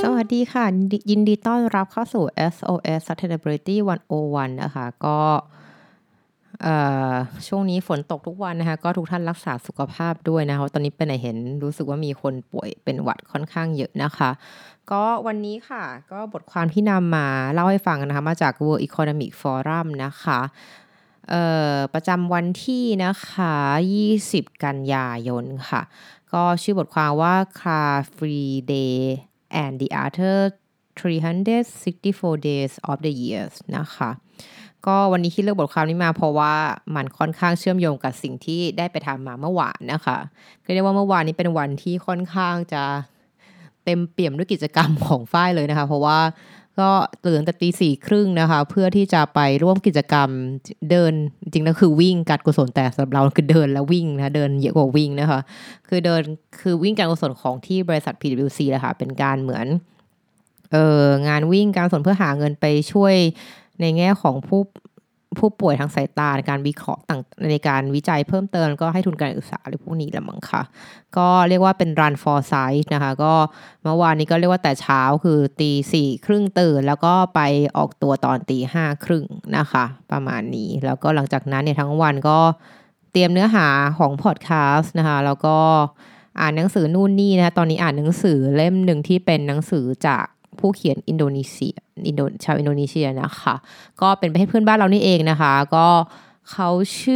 วัสดีค่ะยินดีต้อนรับเข้าสู่ SOS Sustainability 101นะคะก็เอ่อช่วงนี้ฝนตกทุกวันนะคะก็ทุกท่านรักษาสุขภาพด้วยนะคะตอนนี้เป็นไหนเห็นรู้สึกว่ามีคนป่วยเป็นหวัดค่อนข้างเยอะนะคะก็วันนี้ค่ะก็บทความที่นำมาเล่าให้ฟังนะคะมาจาก World Economic Forum นะคะประจำวันที่นะคะ20กันยายนค่ะก็ชื่อบทความว่า Car Free Day and the Other 364 Days of the Years นะคะก็วันนี้ที่เลือกบทความนี้มาเพราะว่ามันค่อนข้างเชื่อมโยงกับสิ่งที่ได้ไปทำมาเมื่อวานนะคะก็เรียกว่าเมื่อวานนี้เป็นวันที่ค่อนข้างจะเต็มเปี่ยมด้วยกิจกรรมของฝ้ายเลยนะคะเพราะว่าก็ตื่นแต่4:30นะคะเพื่อที่จะไปร่วมกิจกรรมเดินจริงๆแล้วคือวิ่งการกุศลแต่สำหรับเราคือเดินแล้ววิ่งนะเดินเยอะกว่าวิ่งนะคะคือเดินคือวิ่งการกุศลของที่บริษัท PwC แหละค่ะเป็นการเหมือนงานวิ่งการกุศลเพื่อหาเงินไปช่วยในแง่ของผู้ป่วยทางสายตาในการวิเคราะห์ต่างในการวิจัยเพิ่มเติมก็ให้ทุนการศึกษาอะไรพวกนี้แหละมั้งค่ะก็เรียกว่าเป็น Run for Sight นะคะก็เมื่อวานนี้ก็เรียกว่าแต่เช้าคือ4:30ตื่นแล้วก็ไปออกตัวตอน5:30นะคะประมาณนี้แล้วก็หลังจากนั้นเนี่ยทั้งวันก็เตรียมเนื้อหาของพอดแคสต์นะคะแล้วก็อ่านหนังสือนู่นนี่นะคะตอนนี้อ่านหนังสือเล่มหนึ่งที่เป็นหนังสือจากผู้เขียนชาวอินโดนีเซียนะคะก็เป็นประเทศเพื่อนบ้านเรานี่เองนะคะก็เขา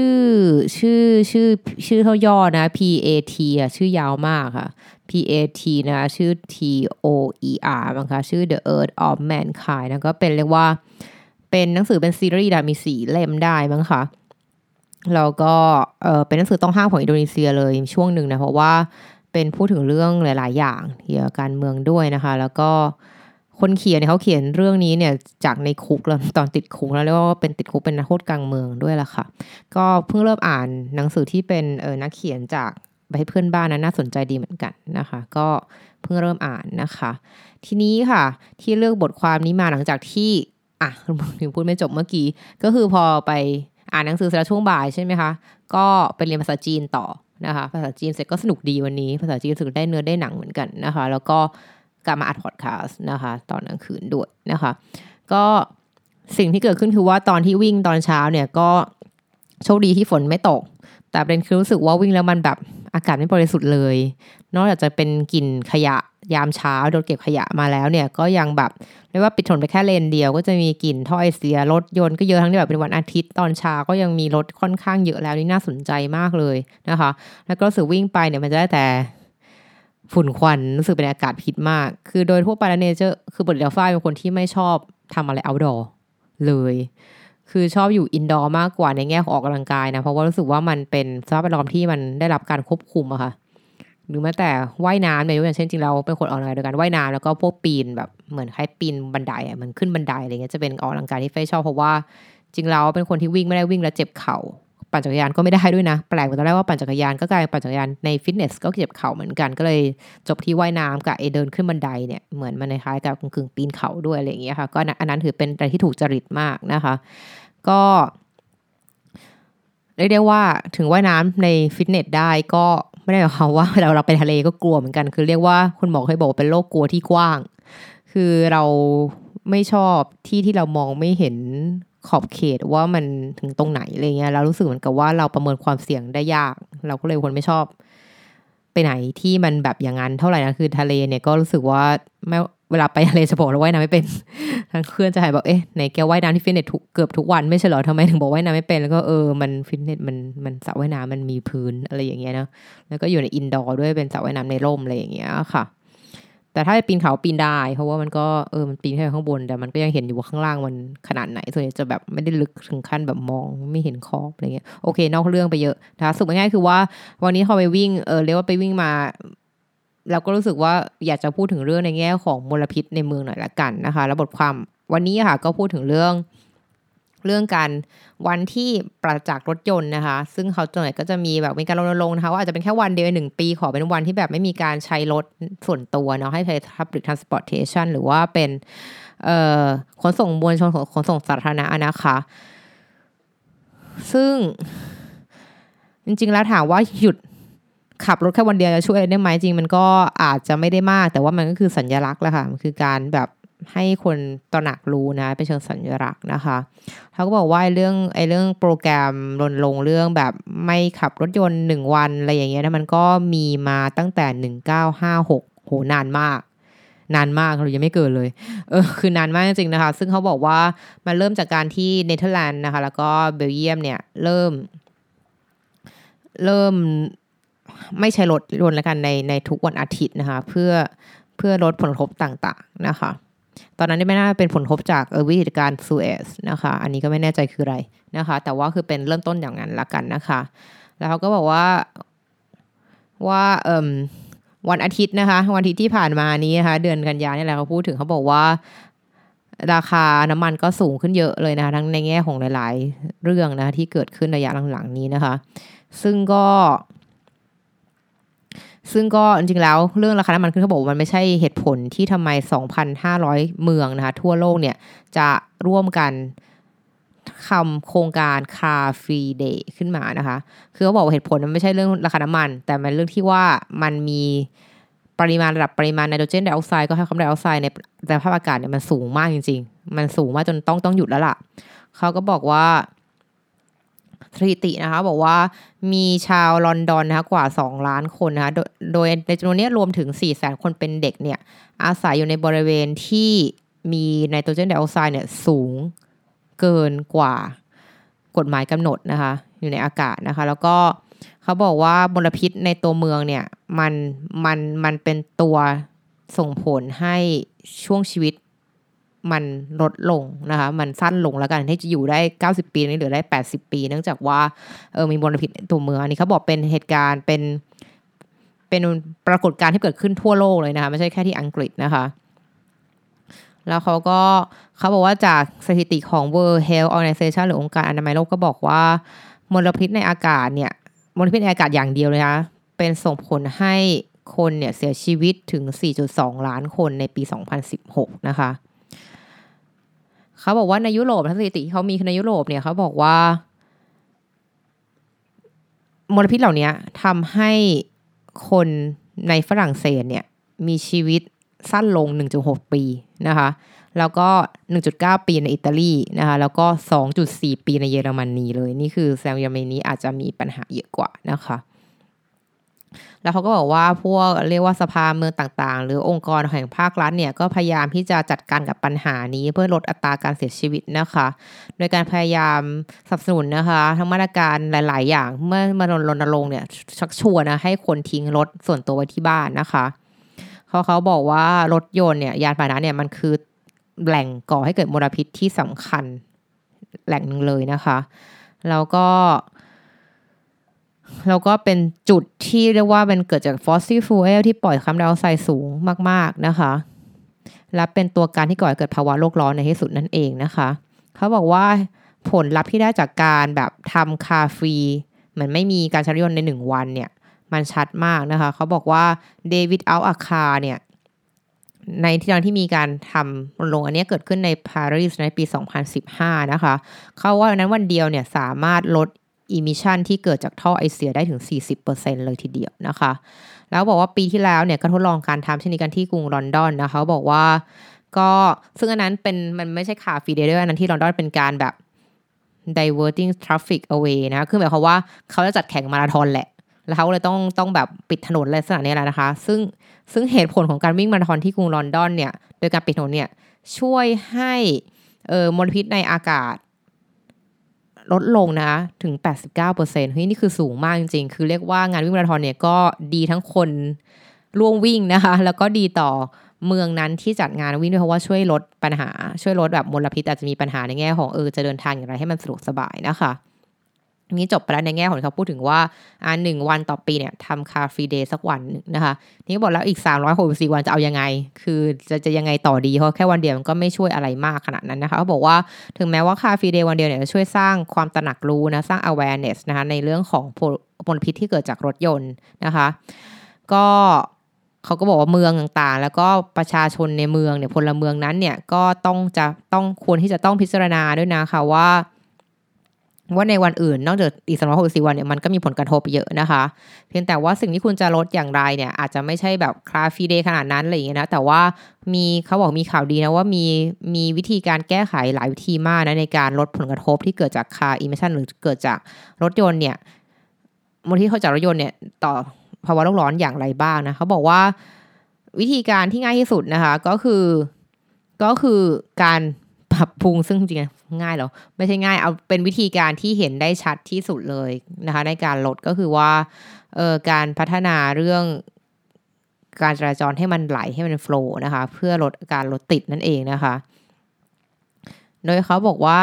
ชื่อเขาย่อนะ PAT อ่ะชื่อยาวมากค่ะ PAT นะชื่อ TOER มั้งคะชื่อ The Earth of Mankind นะก็เป็นเรียกว่าเป็นหนังสือเป็นซีรีส์มี4 เล่มได้มั้งคะแล้วก็เป็นหนังสือต้องห้ามของอินโดนีเซียเลยช่วงหนึ่งนะเพราะว่าเป็นพูดถึงเรื่องหลายๆอย่างเกี่ยวกับการเมืองด้วยนะคะแล้วก็คนเขียนเนี่ยเขาเขียนเรื่องนี้เนี่ยจากในคุกแล้วตอนติดคุกแล้วเรียกว่าเป็นติดคุกเป็นนักโทษกลางเมืองด้วยล่ะค่ะก็เพิ่งเริ่มอ่านหนังสือที่เป็นนักเขียนจากประเทศเพื่อนบ้านนะน่าสนใจดีเหมือนกันนะคะก็เพิ่งเริ่มอ่านนะคะทีนี้ค่ะที่เลือกบทความนี้มาหลังจากที่ถึงพูดไม่จบเมื่อกี้ก็คือพอไปอ่านหนังสือเสร็จช่วงบ่ายใช่ไหมคะก็ไปเรียนภาษาจีนต่อนะคะภาษาจีนเสร็จก็สนุกดีวันนี้ภาษาจีนรู้สึกได้เนื้อได้หนังเหมือนกันนะคะแล้วก็กลับมาอัดพอดแคสต์นะคะตอนกลางคืนด้วยนะคะก็สิ่งที่เกิดขึ้นคือว่าตอนที่วิ่งตอนเช้าเนี่ยก็โชคดีที่ฝนไม่ตกแต่ประเด็นคือรู้สึกว่าวิ่งแล้วมันแบบอากาศไม่บริสุทธิ์เลยนอกจากจะเป็นกลิ่นขยะยามเช้าโดนเก็บขยะมาแล้วเนี่ยก็ยังแบบเรียกว่าปิดถนนไปแค่เลนเดียวก็จะมีกลิ่นถ้อยเสียรถยนต์ก็เยอะทั้งที่แบบเป็นวันอาทิตย์ตอนเช้าก็ยังมีรถค่อนข้างเยอะแล้วนี่น่าสนใจมากเลยนะคะแล้วก็รู้สึกวิ่งไปเนี่ยมันจะได้แต่ฝุ่นควันรู้สึกเป็นอากาศพิษมากคือโดยทั่วไปแล้วเนี่ยคือบทเรียนฝ้ายเป็นคนที่ไม่ชอบทำอะไร outdoor เลยคือชอบอยู่ indoor มากกว่าในแง่ของออกกำลังกายนะเพราะว่ารู้สึกว่ามันเป็นสภาพแวดล้อมที่มันได้รับการควบคุมอะค่ะหรือแม้แต่ว่ายน้ำเนี่ยอย่างเช่นจริงเราเป็นคนออกกำลังกายโดยการว่ายน้ำแล้วก็พวกปีนแบบเหมือนคล้ายปีนบันไดอะมันขึ้นบันไดอะไรเงี้ยจะเป็นออกกำลังกายที่ฝ้ายชอบเพราะว่าจริงเราเป็นคนที่วิ่งไม่ได้วิ่งแล้วเจ็บเข่าปั่นจักรยานก็ไม่ได้ด้วยนะแปลกตอนแรกว่าปั่นจักรยานก็กลายเป็นปั่นจักรยานในฟิตเนสก็เจ็บเข่าเหมือนกันก็เลยจบที่ว่ายน้ำกับเดินขึ้นบันไดเนี่ยเหมือนมันคล้ายกับกึ่งปีนเขาด้วยอะไรอย่างเงี้ยค่ะก็อันนั้นถือเป็นอะไรที่ถูกจริตมากนะคะก็เรียกได้ว่าถึงว่ายน้ำในฟิตเนสได้ก็ไม่ได้หมายความว่าเราไปทะเลก็กลัวเหมือนกันคือเรียกว่าคุณหมอเคยบอกว่าเป็นโรคกลัวที่กว้างคือเราไม่ชอบที่เรามองไม่เห็นขอบเขตว่ามันถึงตรงไหนอะไรเงี้ยเรารู้สึกเหมือนกับว่าเราประเมินความเสี่ยงได้ยากเราก็เลยคนไม่ชอบไปไหนที่มันแบบอย่างนั้นเท่าไหร่นะคือทะเลเนี่ยก็รู้สึกว่าไม่เวลาไปทะเลจะบอกเราว่ายน้ำไม่เป็นทางเพื่อนจะหายบอกไหนแกว่ายน้ำที่ฟิตเนสเกือบทุกวันไม่ใช่เหรอทำไมถึงบอกว่ายน้ำไม่เป็นแล้วก็มันฟิตเนสมันสระว่ายน้ำมันมีพื้นอะไรอย่างเงี้ยนะแล้วก็อยู่ในอินดอร์ด้วยเป็นสระว่ายน้ำในร่มอะไรอย่างเงี้ยค่ะแต่ถ้าปีนเขาปีนได้เพราะว่ามันก็มันปีนแค่ข้างบนแต่มันก็ยังเห็นอยู่ว่าข้างล่างมันขนาดไหนส่วนใหญ่จะแบบไม่ได้ลึกถึงขั้นแบบมองไม่เห็นขอบอะไรเงี้ยโอเคนอกเรื่องไปเยอะนะคะสรุปง่ายๆคือว่าวันนี้พอไปวิ่งเรียกว่าไปวิ่งมาเราก็รู้สึกว่าอยากจะพูดถึงเรื่องในแง่ของมลพิษในเมืองหน่อยละกันนะคะแล้วบทความวันนี้ค่ะก็พูดถึงเรื่องการวันที่ปราศจากรถยนต์นะคะซึ่งเขาส่วนใหญ่ก็จะมีแบบมีการรณรงค์นะคะว่าอาจจะเป็นแค่วันเดียว1 ปีขอเป็นวันที่แบบไม่มีการใช้รถส่วนตัวเนาะให้ใช้ public transportation หรือว่าเป็นขนส่งมวลชนขนส่งสาธารณะนะคะซึ่งจริงๆแล้วถามว่าหยุดขับรถแค่วันเดียวจะช่วยได้ไหมจริงมันก็อาจจะไม่ได้มากแต่ว่ามันก็คือสัญลักษณ์แหละค่ะมันคือการแบบให้คนตระหนักรู้นะเป็นเชิงสัญลักษณ์นะคะเขาก็บอกว่าเรื่องโปรแกรมรณรงค์เรื่องแบบไม่ขับรถยนต์1วันอะไรอย่างเงี้ยนะมันก็มีมาตั้งแต่1956โหนานมากเรายังไม่เกิดเลยคือนานมากจริงๆนะคะซึ่งเขาบอกว่ามันเริ่มจากการที่เนเธอร์แลนด์นะคะแล้วก็เบลเยียมเนี่ยเริ่มไม่ใช้รถยนต์แล้วกันในทุกวันอาทิตย์นะคะเพื่อลดผลกระทบต่างๆนะคะตอนนั้นไม่น่าเป็นผลกระทบจากวิกฤตการณ์ซูเอซนะคะอันนี้ก็ไม่แน่ใจคืออะไรนะคะแต่ว่าคือเป็นเริ่มต้นอย่างนั้นละกันนะคะแล้วเขาก็บอกว่าวันอาทิตย์นะคะวันอาทิตย์ที่ผ่านมานี้นะคะเดือนกันยายนนี่แหละเขาพูดถึงเขาบอกว่าราคาน้ำมันก็สูงขึ้นเยอะเลยนะคะทั้งในแง่ของหลายๆเรื่องนะที่เกิดขึ้นระยะหลังๆนี้นะคะซึ่งก็จริงๆแล้วเรื่องราคาน้ำมันขึ้นเขาบอกว่ามันไม่ใช่เหตุผลที่ทำไม 2,500 เมืองนะคะทั่วโลกเนี่ยจะร่วมกันโครงการ Car Free Day ขึ้นมานะคะคือเขาบอกว่าเหตุผลมันไม่ใช่เรื่องราคาน้ำมันแต่มันเรื่องที่ว่ามันมีระดับปริมาณไนโตรเจนไดออกไซด์ก็ให้คาร์บอนไดออกไซด์ในสภาพอากาศเนี่ยมันสูงมากจริงๆมันสูงมากจนต้องหยุดแล้วล่ะเขาก็บอกว่าสถิตินะคะบอกว่ามีชาวลอนดอนนะคะกว่า2ล้านคนนะคะโดยในจำนวนนี้รวมถึง 400,000 คนเป็นเด็กเนี่ยอาศัยอยู่ในบริเวณที่มีไนโตรเจนไดออกไซด์เนี่ยสูงเกินกว่ากฎหมายกำหนดนะคะอยู่ในอากาศนะคะแล้วก็เขาบอกว่ามลพิษในตัวเมืองเนี่ยมันเป็นตัวส่งผลให้ช่วงชีวิตมันลดลงนะคะมันสั้นลงแล้วกันที่จะอยู่ได้90ปีนี้เหลือได้80ปีเนื่องจากว่ามีมลพิษในตัวเมืองอันนี้เขาบอกเป็นเหตุการณ์เป็นปรากฏการณ์ที่เกิดขึ้นทั่วโลกเลยนะคะไม่ใช่แค่ที่อังกฤษนะคะแล้วเขาบอกว่าจากสถิติของ World Health Organization หรือองค์การอนามัยโลกก็บอกว่ามลพิษในอากาศเนี่ยมลพิษในอากาศอย่างเดียวเลยนะเป็นส่งผลให้คนเนี่ยเสียชีวิตถึง 4.2 ล้านคนในปี 2016นะคะเขาบอกว่าในยุโรปสถิติที่เขามีในยุโรปเนี่ยเขาบอกว่ามลพิษเหล่านี้ทำให้คนในฝรั่งเศสเนี่ยมีชีวิตสั้นลง 1.6 ปีนะคะแล้วก็ 1.9 ปีในอิตาลีนะคะแล้วก็ 2.4 ปีในเยอรมนีเลยนี่คือแซงเยอรมนีอาจจะมีปัญหาเยอะกว่านะคะแล้วเขาก็บอกว่าพวกเรียกว่าสภาเมืองต่างๆหรือองค์กรแห่งภาครัฐเนี่ยก็พยายามที่จะจัดการกับปัญหานี้เพื่อลดอัตราการเสียชีวิตนะคะโดยการพยายามสนับสนุนนะคะทั้งมาตรการหลายๆอย่างเมื่อมารณรงค์เนี่ยชักชวนนะให้คนทิ้งรถส่วนตัวไว้ที่บ้านนะคะเขาบอกว่ารถยนต์เนี่ยยานพาหนะเนี่ยมันคือแหล่งก่อให้เกิดมลพิษที่สำคัญแหล่งนึงเลยนะคะแล้วก็เป็นจุดที่เรียกว่ามันเกิดจากฟอสซิลฟูเอลที่ปล่อยคาร์บอนไดออกไซด์สูงมากๆนะคะและเป็นตัวการที่ก่อให้เกิดภาวะโลกร้อนในที่สุดนั่นเองนะคะเขาบอกว่าผลลัพธ์ที่ได้จากการแบบทำคาร์ฟรีเหมือนไม่มีการใช้รถยนต์ใน1วันเนี่ยมันชัดมากนะคะเขาบอกว่าเดวิดอัลอาคาเนี่ยในที่มีการทำลงอันนี้เกิดขึ้นในปารีสในปี 2015 นะคะเขาว่านั้นวันเดียวเนี่ยสามารถลดemission ที่เกิดจากท่อไอเสียได้ถึง 40% เลยทีเดียวนะคะแล้วบอกว่าปีที่แล้วเนี่ยก็ทดลองการทำเช่นนี้กันที่กรุงลอนดอนนะคะบอกว่าก็ซึ่งอันนั้นมันไม่ใช่คาร์ฟรีเดย์ด้วยอันนั้นที่ลอนดอนเป็นการแบบ diverting traffic away นะคือหมายความว่าเขาจะจัดแข่งมาราธอนแหละแล้วเขาเลยต้องแบบปิดถนนอะไรลักษณะนี้แหละนะคะซึ่งเหตุผลของการวิ่งมาราธอนที่กรุงลอนดอนเนี่ยโดยการปิดถนนเนี่ยช่วยให้มลพิษในอากาศลดลงนะถึง 89% เฮ้ยนี่คือสูงมากจริงๆคือเรียกว่างานวิ่งมาราธอนเนี่ยก็ดีทั้งคนร่วมวิ่งนะคะแล้วก็ดีต่อเมืองนั้นที่จัดงานวิ่งด้วยเพราะว่าช่วยลดปัญหาช่วยลดแบบมลพิษอาจจะมีปัญหาในแง่ของจะเดินทางอย่างไรให้มันสะดวกสบายนะคะนี้จบไปแล้วในแง่ของเขาพูดถึงว่า1วันต่อปีเนี่ยทำคาร์ฟรีเดย์สักวันนึงนะคะนี่ก็บอกแล้วอีก364วันจะเอายังไงคือจะยังไงต่อดีเพราะแค่วันเดียวมันก็ไม่ช่วยอะไรมากขนาดนั้นนะคะเขาบอกว่าถึงแม้ว่าคาร์ฟรีเดย์วันเดียวเนี่ยจะช่วยสร้างความตระหนักรู้นะสร้าง awareness นะคะในเรื่องของมลพิษที่เกิดจากรถยนต์นะคะก็เขาก็บอกว่าเมืองต่างๆแล้วก็ประชาชนในเมืองเนี่ยพลเมืองนั้นเนี่ยก็ต้องควรที่จะต้องพิจารณาด้วยนะคะว่าว่าในวันอื่นนอกจากอีก364วันเนี่ยมันก็มีผลกระทบเยอะนะคะเพียงแต่ว่าสิ่งที่คุณจะลดอย่างไรเนี่ยอาจจะไม่ใช่แบบคลาสฟรีเดย์ขนาดนั้นอะไรอย่างเงี้ยนะแต่ว่าเขาบอกมีข่าวดีนะว่ามีวิธีการแก้ไขหลายวิธีมากนะในการลดผลกระทบที่เกิดจาก car emission หรือเกิดจากรถยนต์เนี่ยมูลที่เขาจากรถยนต์เนี่ยต่อภาวะโลกร้อนอย่างไรบ้างนะเขาบอกว่าวิธีการที่ง่ายที่สุดนะคะก็คือการปรับปรุงซึ่งจริงๆง่ายเหรอไม่ใช่ง่ายเอาเป็นวิธีการที่เห็นได้ชัดที่สุดเลยนะคะในการลดก็คือว่าการพัฒนาเรื่องการจราจรให้มันไหลให้มันโฟลว์นะคะเพื่อลดการรถติดนั่นเองนะคะโดยเขาบอกว่า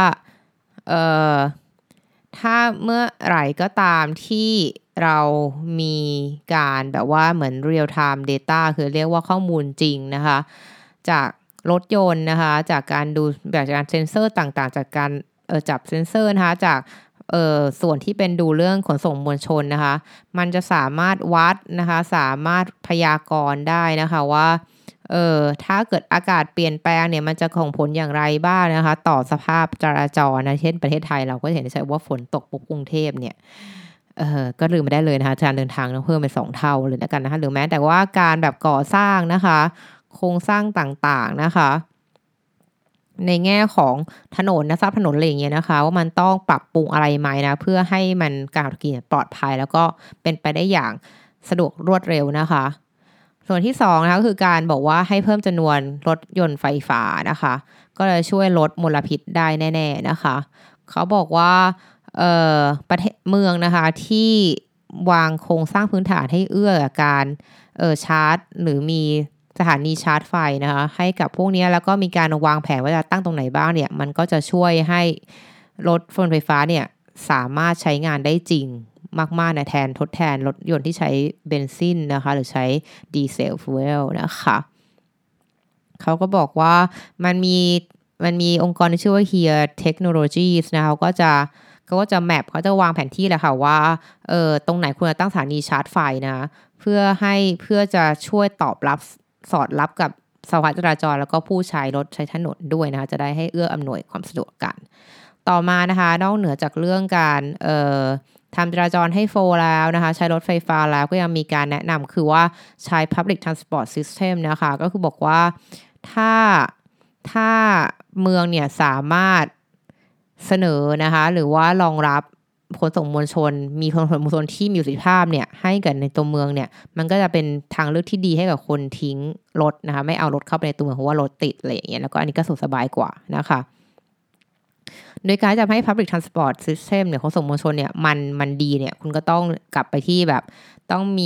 ถ้าเมื่อไหร่ก็ตามที่เรามีการแบบว่าเหมือน real time data คือเรียกว่าข้อมูลจริงนะคะจากรถยนต์นะคะจากการดูแบบจากการเซ็นเซอร์ต่างๆจากการจับเซ็นเซอร์นะคะจากส่วนที่เป็นดูเรื่องขนส่งมวลชนนะคะมันจะสามารถวัดนะคะสามารถพยากรณ์ได้นะคะว่าถ้าเกิดอากาศเปลี่ยนแปลงเนี่ยมันจะส่งผลอย่างไรบ้างนะคะต่อสภาพจราจรนะเช่นประเทศไทยเราก็เห็นได้ชัดว่าฝนตกปุ๊บกรุงเทพเนี่ยก็ลืมไม่ได้เลยนะคะการเดินทางต้องเพิ่มไป2เท่าเลยแล้วกันนะคะหรือแม้แต่ว่าการแบบก่อสร้างนะคะโครงสร้างต่างๆนะคะในแง่ของถนนนะทรัพย์ถนนอะไรอย่างเงี้ยนะคะว่ามันต้องปรับปรุงอะไรไหมนะเพื่อให้มันการขับขี่ปลอดภัยแล้วก็เป็นไปได้อย่างสะดวกรวดเร็วนะคะส่วนที่2นะคะก็คือการบอกว่าให้เพิ่มจำนวนรถยนต์ไฟฟ้านะคะก็จะช่วยลดมลพิษได้แน่ๆนะคะเขาบอกว่าประเทศเมืองนะคะที่วางโครงสร้างพื้นฐานให้เอื้อการชาร์จหรือมีสถานีชาร์จไฟนะคะให้กับพวกนี้แล้วก็มีการวางแผนว่าจะตั้งตรงไหนบ้างเนี่ยมันก็จะช่วยให้รถไฟฟ้าเนี่ยสามารถใช้งานได้จริงมากๆนะทดแทนรถยนต์ที่ใช้เบนซินนะคะหรือใช้ดีเซลฟูเอลนะคะเขาก็บอกว่ามันมีองค์กรที่ชื่อว่า Here Technologies นะเขาก็จะแมปเขาจะวางแผนที่แหละค่ะว่าตรงไหนควรจะตั้งสถานีชาร์จไฟนะเพื่อจะช่วยตอบรับสอดรับกับสภาพจราจรแล้วก็ผู้ใช้รถใช้ถนนด้วยนะคะจะได้ให้เอื้ออำนวยความสะดวกกันต่อมานะคะนอกเหนือจากเรื่องการทำจราจรให้โฟล์แล้วนะคะใช้รถไฟฟ้าแล้วก็ยังมีการแนะนำคือว่าใช้ public transport system นะคะก็คือบอกว่าถ้าเมืองเนี่ยสามารถเสนอนะคะหรือว่ารองรับขนส่งมวลชนมีขนส่งมวลชนที่มีประสิทธิภาพเนี่ยให้กับในตัวเมืองเนี่ยมันก็จะเป็นทางเลือกที่ดีให้กับคนทิ้งรถนะคะไม่เอารถเข้าไปในตัวเมืองเพราะว่ารถติดอะไรอย่างเงี้ยแล้วก็อันนี้ก็สะดวกสบายกว่านะคะโดยการจะให้ public transport system เนี่ยขนส่งมวลชนเนี่ยมันดีเนี่ยคุณก็ต้องกลับไปที่แบบต้องมี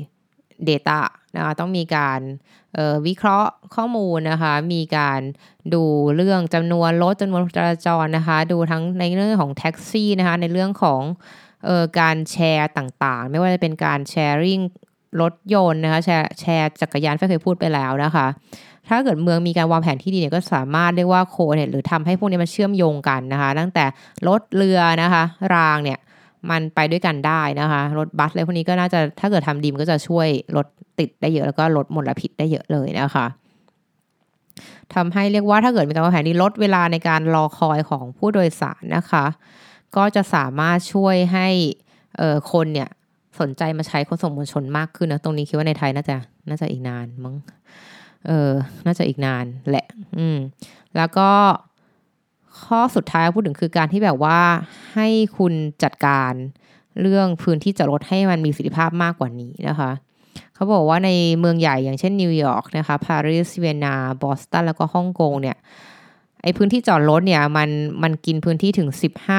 data นะคะต้องมีการวิเคราะห์ข้อมูลนะคะมีการดูเรื่องจำนวนรถจำนวนจราจรนะคะดูทั้งในเรื่องของแท็กซี่นะคะในเรื่องของการแชร์ต่างๆไม่ว่าจะเป็นการแชร์ริ่งรถยนต์นะคะแชร์จักรยานเคยพูดไปแล้วนะคะถ้าเกิดเมืองมีการวางแผนที่ดีเนี่ยก็สามารถเรียกว่าโคเนี่ยหรือทำให้พวกนี้มันเชื่อมโยงกันนะคะตั้งแต่รถเรือนะคะรางเนี่ยมันไปด้วยกันได้นะคะรถบัสอะไรพวกนี้ก็น่าจะถ้าเกิดทำดีมันก็จะช่วยลดติดได้เยอะแล้วก็ลดมลพิษได้เยอะเลยนะคะทำให้เรียกว่าถ้าเกิดมีการวางแผนดีลดเวลาในการรอคอยของผู้โดยสารนะคะก็จะสามารถช่วยให้คนเนี่ยสนใจมาใช้ขนส่งมวลชนมากขึ้นนะตรงนี้คิดว่าในไทยน่าจะอีกนานมั้งน่าจะอีกนานแหละแล้วก็ข้อสุดท้ายพูดถึงคือการที่แบบว่าให้คุณจัดการเรื่องพื้นที่จอดรถให้มันมีประสิทธิภาพมากกว่านี้นะคะเขาบอกว่าในเมืองใหญ่อย่างเช่นนิวยอร์กนะคะปารีสเวียนนาบอสตันแล้วก็ฮ่องกงเนี่ยไอพื้นที่จอดรถเนี่ยมันกินพื้นที่ถึง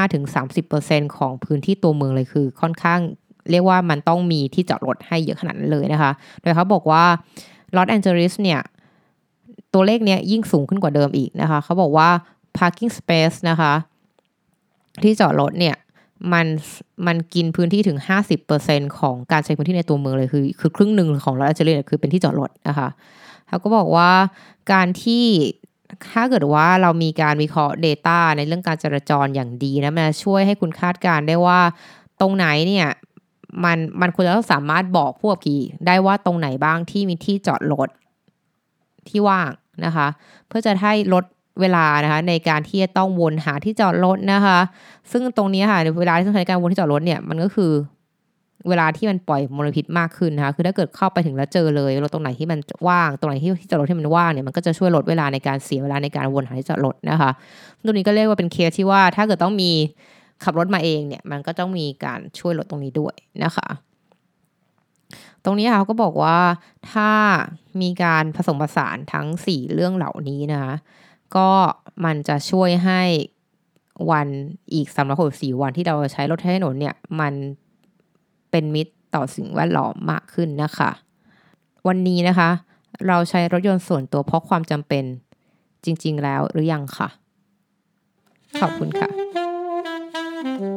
15-30% ของพื้นที่ตัวเมืองเลยคือค่อนข้างเรียกว่ามันต้องมีที่จอดรถให้เยอะขนาดนั้นเลยนะคะโดยเขาบอกว่าลอสแอนเจลิสเนี่ยตัวเลขเนี้ยยิ่งสูงขึ้นกว่าเดิมอีกนะคะเขาบอกว่า parking space นะคะที่จอดรถเนี่ยมันกินพื้นที่ถึง 50% ของการใช้พื้นที่ในตัวเมืองเลยคือครึ่งหนึ่งของลอสแอนเจลิสคือเป็นที่จอดรถนะคะเขาก็บอกว่าการที่ถ้าเกิดว่าเรามีการวิเคราะห์ data ในเรื่องการจราจรอย่างดีนะมันช่วยให้คุณคาดการได้ว่าตรงไหนเนี่ยมันควรจะต้องสามารถบอกผู้ขับขี่ได้ว่าตรงไหนบ้างที่มีที่จอดรถที่ว่างนะคะเพื่อจะให้ลดเวลานะคะในการที่จะต้องวนหาที่จอดรถนะคะซึ่งตรงนี้ค่ะเวลาที่ต้องใช้การวนที่จอดรถเนี่ยมันก็คือเวลาที่มันปล่อยมลพิษมากขึ้นนะคะคือถ้าเกิดเข้าไปถึงแล้วเจอเลยรถตรงไหนที่มันว่างตรงไหนที่จอดรถที่มันว่างเนี่ยมันก็จะช่วยลดเวลาในการเสียเวลาในการวนหาที่จอดรถนะคะตรงนี้ก็เรียกว่าเป็นเคสที่ว่าถ้าเกิดต้องมีขับรถมาเองเนี่ยมันก็ต้องมีการช่วยลดตรงนี้ด้วยนะคะตรงนี้เขาก็บอกว่าถ้ามีการผสมผสานทั้ง4เรื่องเหล่านี้นะคะก็มันจะช่วยให้วันอีก364วันที่เราใช้รถใช้ถนนเนี่ยมันเป็นมิตรต่อสิ่งแวดล้อมมากขึ้นนะคะวันนี้นะคะเราใช้รถยนต์ส่วนตัวเพราะความจำเป็นจริงๆแล้วหรือยังค่ะขอบคุณค่ะ